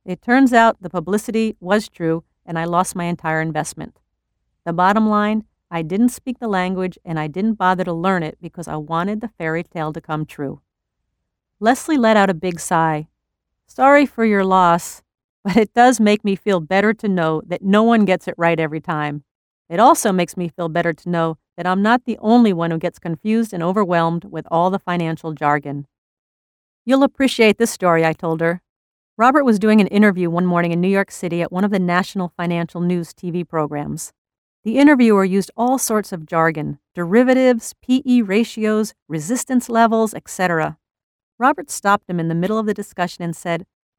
It turns out the publicity was true, and I lost my entire investment. The bottom line, I didn't speak the language, and I didn't bother to learn it because I wanted the fairy tale to come true. Leslie let out a big sigh. Sorry for your loss, but it does make me feel better to know that no one gets it right every time. It also makes me feel better to know that I'm not the only one who gets confused and overwhelmed with all the financial jargon. You'll appreciate this story, I told her. Robert was doing an interview one morning in New York City at one of the national financial news TV programs. The interviewer used all sorts of jargon, derivatives, PE ratios, resistance levels, etc. Robert stopped him in the middle of the discussion and said,